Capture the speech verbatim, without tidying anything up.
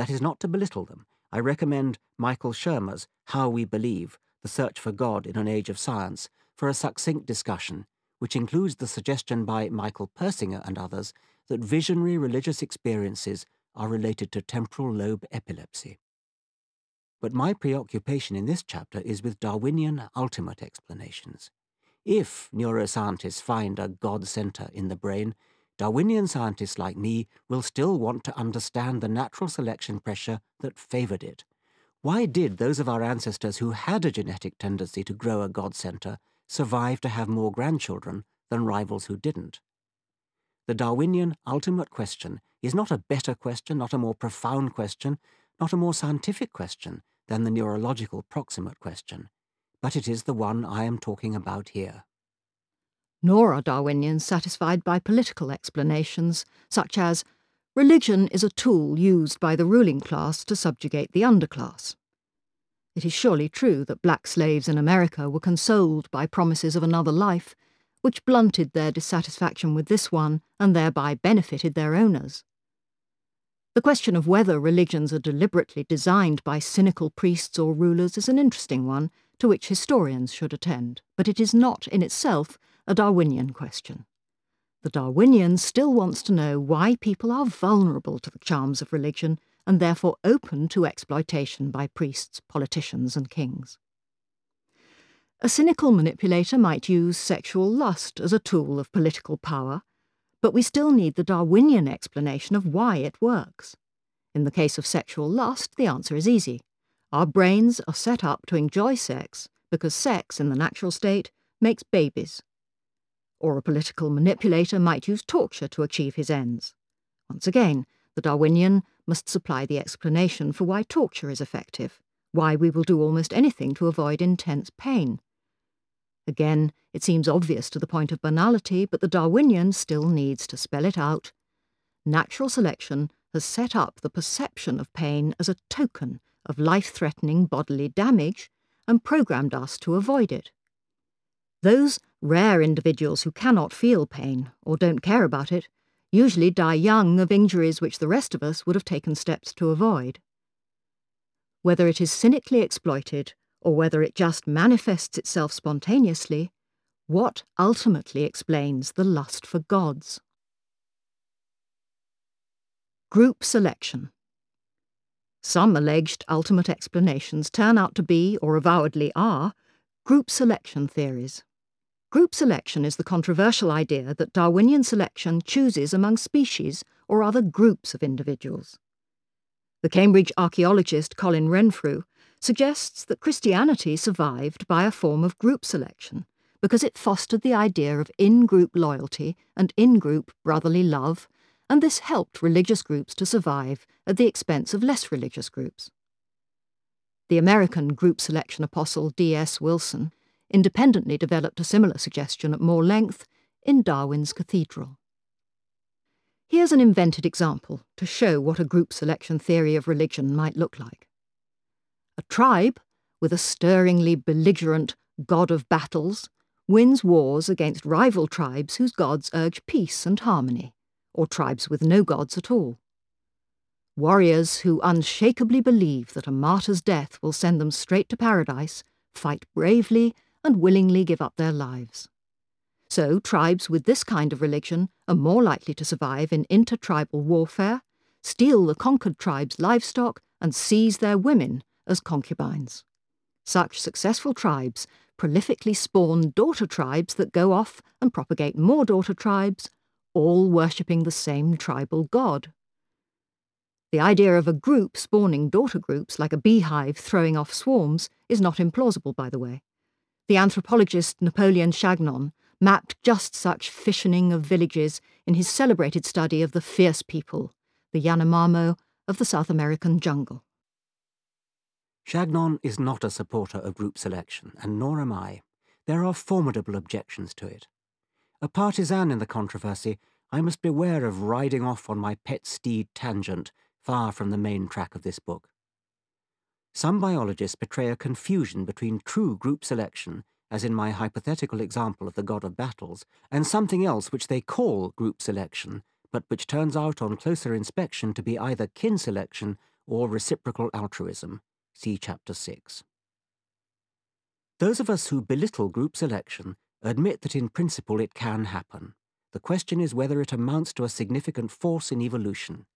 That is not to belittle them. I recommend Michael Shermer's How We Believe, The Search for God in an Age of Science, for a succinct discussion, which includes the suggestion by Michael Persinger and others that visionary religious experiences are related to temporal lobe epilepsy. But my preoccupation in this chapter is with Darwinian ultimate explanations. If neuroscientists find a God center in the brain, Darwinian scientists like me will still want to understand the natural selection pressure that favored it. Why did those of our ancestors who had a genetic tendency to grow a God center survive to have more grandchildren than rivals who didn't? The Darwinian ultimate question is not a better question, not a more profound question, not a more scientific question than the neurological proximate question, but it is the one I am talking about here. Nor are Darwinians satisfied by political explanations, such as, religion is a tool used by the ruling class to subjugate the underclass. It is surely true that black slaves in America were consoled by promises of another life, which blunted their dissatisfaction with this one and thereby benefited their owners. The question of whether religions are deliberately designed by cynical priests or rulers is an interesting one to which historians should attend, but it is not in itself a Darwinian question. The Darwinian still wants to know why people are vulnerable to the charms of religion and therefore open to exploitation by priests, politicians, and kings. A cynical manipulator might use sexual lust as a tool of political power, but we still need the Darwinian explanation of why it works. In the case of sexual lust, the answer is easy. Our brains are set up to enjoy sex because sex, in the natural state, makes babies. Or a political manipulator might use torture to achieve his ends. Once again, the Darwinian must supply the explanation for why torture is effective, why we will do almost anything to avoid intense pain. Again, it seems obvious to the point of banality, but the Darwinian still needs to spell it out. Natural selection has set up the perception of pain as a token of life-threatening bodily damage and programmed us to avoid it. Those rare individuals who cannot feel pain or don't care about it usually die young of injuries which the rest of us would have taken steps to avoid. Whether it is cynically exploited or whether it just manifests itself spontaneously, what ultimately explains the lust for gods? Group selection. Some alleged ultimate explanations turn out to be, or avowedly are, group selection theories. Group selection is the controversial idea that Darwinian selection chooses among species or other groups of individuals. The Cambridge archaeologist Colin Renfrew suggests that Christianity survived by a form of group selection because it fostered the idea of in-group loyalty and in-group brotherly love, and this helped religious groups to survive at the expense of less religious groups. The American group selection apostle D S Wilson independently developed a similar suggestion at more length in Darwin's Cathedral. Here's an invented example to show what a group selection theory of religion might look like. A tribe, with a stirringly belligerent god of battles, wins wars against rival tribes whose gods urge peace and harmony, or tribes with no gods at all. Warriors who unshakably believe that a martyr's death will send them straight to paradise fight bravely and willingly give up their lives. So tribes with this kind of religion are more likely to survive in intertribal warfare, steal the conquered tribe's livestock, and seize their women as concubines. Such successful tribes prolifically spawn daughter tribes that go off and propagate more daughter tribes, all worshipping the same tribal god. The idea of a group spawning daughter groups like a beehive throwing off swarms is not implausible, by the way. The anthropologist Napoleon Chagnon mapped just such fissioning of villages in his celebrated study of the fierce people, the Yanomamo of the South American jungle. Chagnon is not a supporter of group selection, and nor am I. There are formidable objections to it. A partisan in the controversy, I must beware of riding off on my pet steed tangent far from the main track of this book. Some biologists betray a confusion between true group selection, as in my hypothetical example of the god of battles, and something else which they call group selection, but which turns out on closer inspection to be either kin selection or reciprocal altruism. See Chapter six. Those of us who belittle group selection admit that in principle it can happen. The question is whether it amounts to a significant force in evolution.